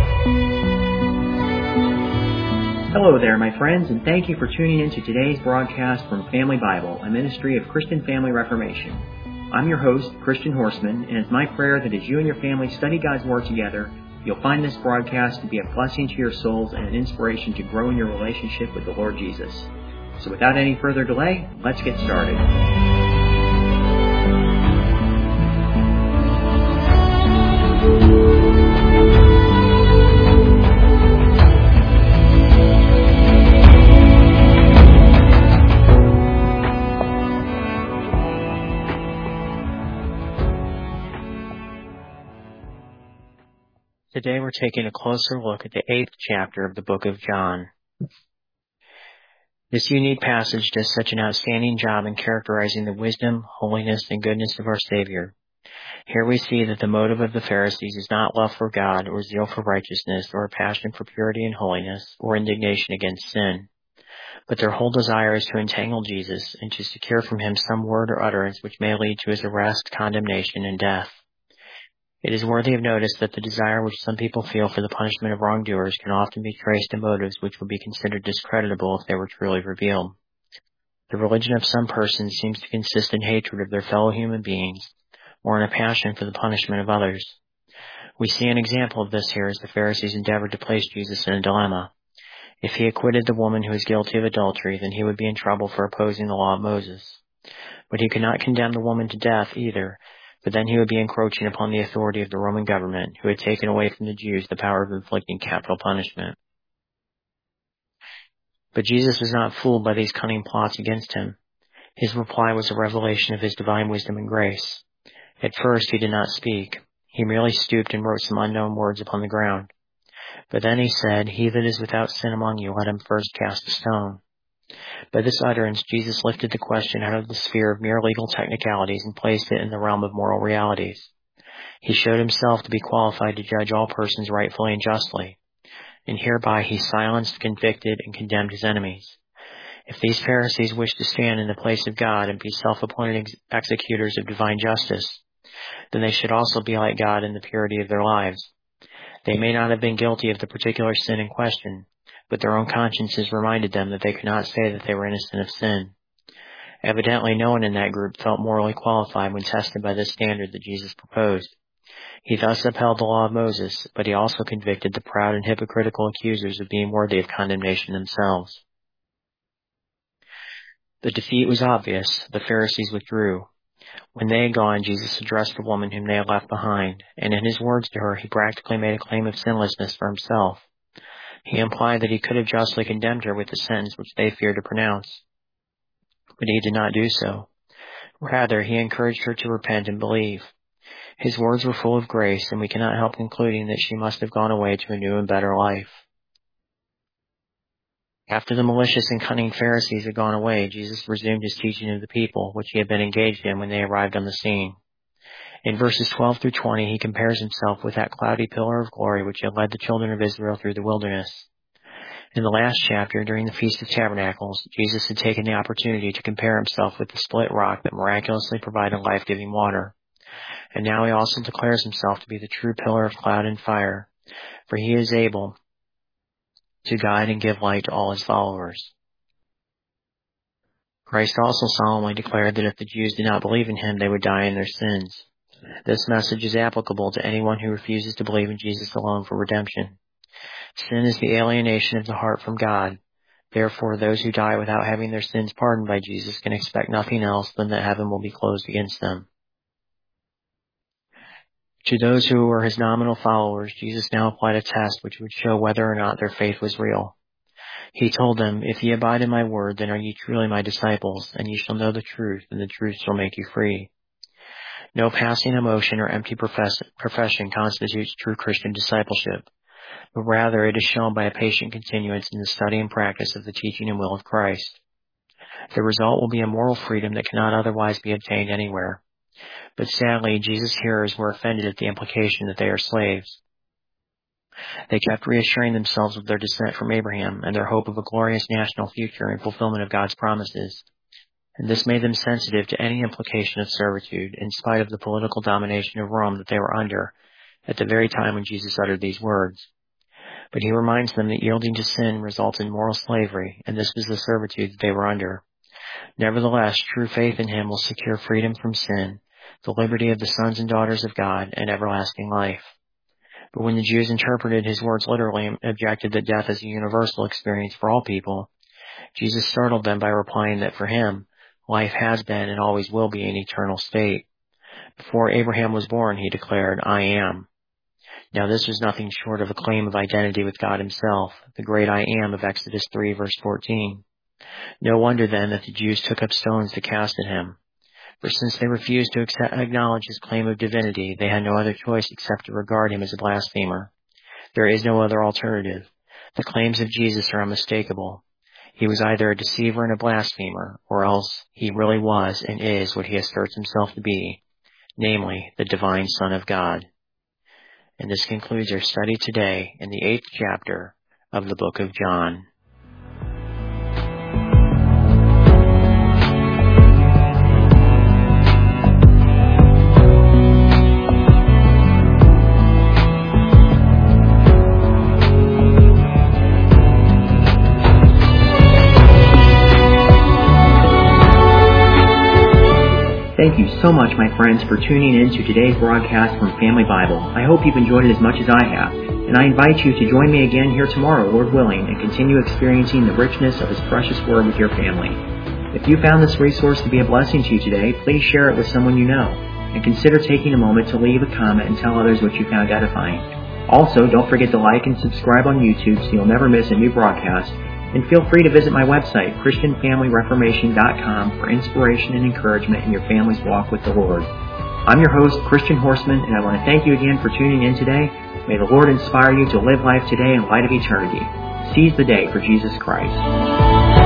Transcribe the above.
Hello there, my friends, and thank you for tuning in to today's broadcast from Family Bible, a ministry of Christian Family Reformation. I'm your host, Christian Horseman, and it's my prayer that as you and your family study God's Word together, you'll find this broadcast to be a blessing to your souls and an inspiration to grow in your relationship with the Lord Jesus. So without any further delay, let's get started. Today we're taking a closer look at the 8th chapter of the book of John. This unique passage does such an outstanding job in characterizing the wisdom, holiness, and goodness of our Savior. Here we see that the motive of the Pharisees is not love for God or zeal for righteousness or a passion for purity and holiness or indignation against sin, but their whole desire is to entangle Jesus and to secure from him some word or utterance which may lead to his arrest, condemnation, and death. It is worthy of notice that the desire which some people feel for the punishment of wrongdoers can often be traced to motives which would be considered discreditable if they were truly revealed. The religion of some persons seems to consist in hatred of their fellow human beings, or in a passion for the punishment of others. We see an example of this here as the Pharisees endeavored to place Jesus in a dilemma. If he acquitted the woman who is guilty of adultery, then he would be in trouble for opposing the law of Moses. But he could not condemn the woman to death either, but then he would be encroaching upon the authority of the Roman government, who had taken away from the Jews the power of inflicting capital punishment. But Jesus was not fooled by these cunning plots against him. His reply was a revelation of his divine wisdom and grace. At first he did not speak. He merely stooped and wrote some unknown words upon the ground. But then he said, "He that is without sin among you, let him first cast a stone." By this utterance, Jesus lifted the question out of the sphere of mere legal technicalities and placed it in the realm of moral realities. He showed himself to be qualified to judge all persons rightfully and justly, and hereby he silenced, convicted, and condemned his enemies. If these Pharisees wished to stand in the place of God and be self-appointed executors of divine justice, then they should also be like God in the purity of their lives. They may not have been guilty of the particular sin in question, but their own consciences reminded them that they could not say that they were innocent of sin. Evidently, no one in that group felt morally qualified when tested by this standard that Jesus proposed. He thus upheld the law of Moses, but he also convicted the proud and hypocritical accusers of being worthy of condemnation themselves. The defeat was obvious. The Pharisees withdrew. When they had gone, Jesus addressed the woman whom they had left behind, and in his words to her, he practically made a claim of sinlessness for himself. He implied that he could have justly condemned her with the sentence which they feared to pronounce. But he did not do so. Rather, he encouraged her to repent and believe. His words were full of grace, and we cannot help concluding that she must have gone away to a new and better life. After the malicious and cunning Pharisees had gone away, Jesus resumed his teaching of the people, which he had been engaged in when they arrived on the scene. In verses 12 through 20, he compares himself with that cloudy pillar of glory which had led the children of Israel through the wilderness. In the last chapter, during the Feast of Tabernacles, Jesus had taken the opportunity to compare himself with the split rock that miraculously provided life-giving water. And now he also declares himself to be the true pillar of cloud and fire, for he is able to guide and give light to all his followers. Christ also solemnly declared that if the Jews did not believe in him, they would die in their sins. This message is applicable to anyone who refuses to believe in Jesus alone for redemption. Sin is the alienation of the heart from God. Therefore, those who die without having their sins pardoned by Jesus can expect nothing else than that heaven will be closed against them. To those who were his nominal followers, Jesus now applied a test which would show whether or not their faith was real. He told them, "If ye abide in my word, then are ye truly my disciples, and ye shall know the truth, and the truth shall make you free." No passing emotion or empty profession constitutes true Christian discipleship, but rather it is shown by a patient continuance in the study and practice of the teaching and will of Christ. The result will be a moral freedom that cannot otherwise be obtained anywhere. But sadly, Jesus' hearers were offended at the implication that they are slaves. They kept reassuring themselves of their descent from Abraham and their hope of a glorious national future in fulfillment of God's promises. And this made them sensitive to any implication of servitude, in spite of the political domination of Rome that they were under, at the very time when Jesus uttered these words. But he reminds them that yielding to sin results in moral slavery, and this was the servitude that they were under. Nevertheless, true faith in him will secure freedom from sin, the liberty of the sons and daughters of God, and everlasting life. But when the Jews interpreted his words literally and objected that death is a universal experience for all people, Jesus startled them by replying that for him, life has been and always will be an eternal state. Before Abraham was born, he declared, I am. Now this was nothing short of a claim of identity with God himself, the great I am of Exodus 3 verse 14. No wonder then that the Jews took up stones to cast at him. For since they refused to acknowledge his claim of divinity, they had no other choice except to regard him as a blasphemer. There is no other alternative. The claims of Jesus are unmistakable. He was either a deceiver and a blasphemer, or else he really was and is what he asserts himself to be, namely, the divine Son of God. And this concludes our study today in the 8th chapter of the book of John. Thank you so much, my friends, for tuning in to today's broadcast from Family Bible. I hope you've enjoyed it as much as I have, and I invite you to join me again here tomorrow, Lord willing, and continue experiencing the richness of His precious Word with your family. If you found this resource to be a blessing to you today, please share it with someone you know, and consider taking a moment to leave a comment and tell others what you found edifying. Also, don't forget to like and subscribe on YouTube so you'll never miss a new broadcast. And feel free to visit my website, ChristianFamilyReformation.com, for inspiration and encouragement in your family's walk with the Lord. I'm your host, Christian Horseman, and I want to thank you again for tuning in today. May the Lord inspire you to live life today in light of eternity. Seize the day for Jesus Christ.